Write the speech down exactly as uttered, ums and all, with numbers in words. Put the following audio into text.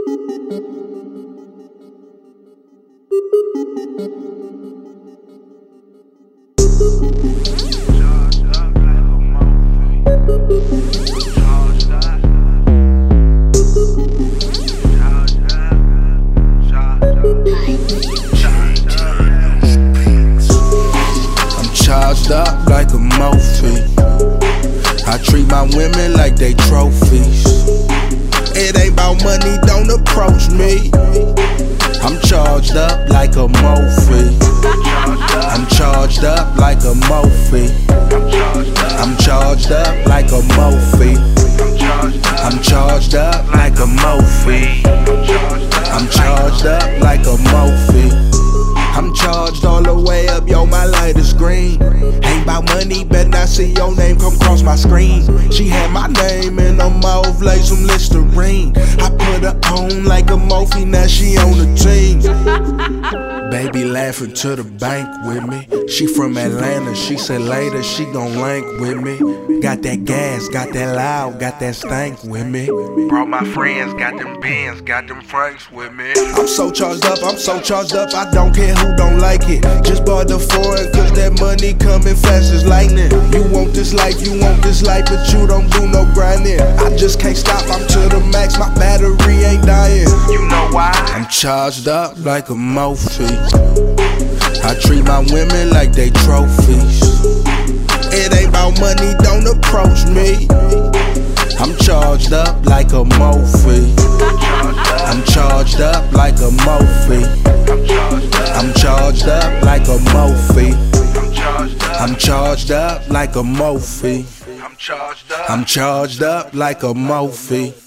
Charged up like a Mophie. I treat my women like they trophies. It ain't about money, don't approach me. I'm charged up like a Mophie. I'm charged up like a Mophie. I'm charged up like a Mophie. I'm charged up like a Mophie. I'm charged up like a Mophie. I'm charged all the way up, yo, my light is green. Ain't about money, better not see your name come cross my screen. She had my name in her mouth like some Listerine. I put her on like a Mophie, now she on the team. Baby laughing to the bank with me. She from Atlanta, she said later she gon' link with me. Got that gas, got that loud, got that stank with me. Brought my friends, got them Benz, got them Franks with me. I'm so charged up, I'm so charged up, I don't care who don't like it. Just bought the foreign, cause that money coming fast as lightning. You want this life, you want this life, but you don't do no grinding. I just can't stop, I'm to the max, my battery ain't dying. You know why? I'm charged up like a Mophie. I treat my women like they trophies. It ain't about money, don't approach me. I'm charged up like a Mophie. I'm charged up like a Mophie. I'm charged up like a Mophie. I'm charged up like a Mophie. I'm charged up like a Mophie.